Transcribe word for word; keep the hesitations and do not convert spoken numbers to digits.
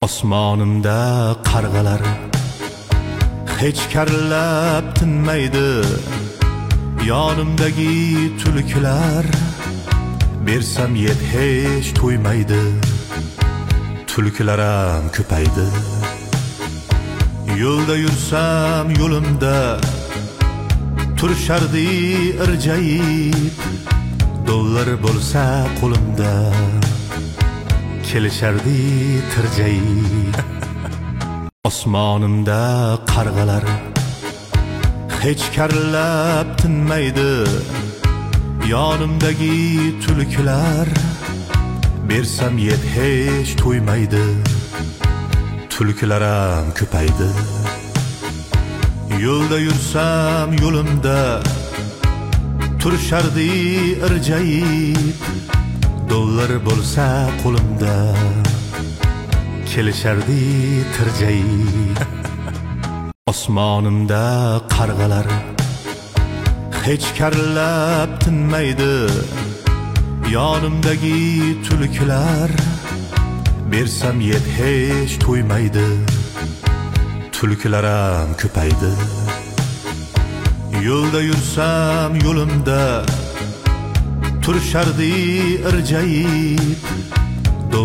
Osmonimda qarg'alar hech karlab tinmaydi. Yonimdagi tulkilar bersam yeb hech to'ymaydi. Tulkilaram ko'paydi. Yo'lda yursam yo'limda turishardi irjayib. Dollar bo'lsa qo'limda kelishardi tirjayib. Osmonimda qarg'alar hech karlab tinmaydi. Yonimdagi tulkilar bersam yeb hech to'ymaydi. Tulkilaram ko'paydi. Yo'lda yursam yo'limda turishardi irjayib. Dollar bo'lsa qo'limda kelishardi tirjayib. Osmonimda qarg'alar hech karlab tinmaydi. Yonimdagi tulkilar bersam yeb hech to'ymaydi. Tulkilaram ko'paydi. Yo'lda yursam yo'limda turishardi irjayib.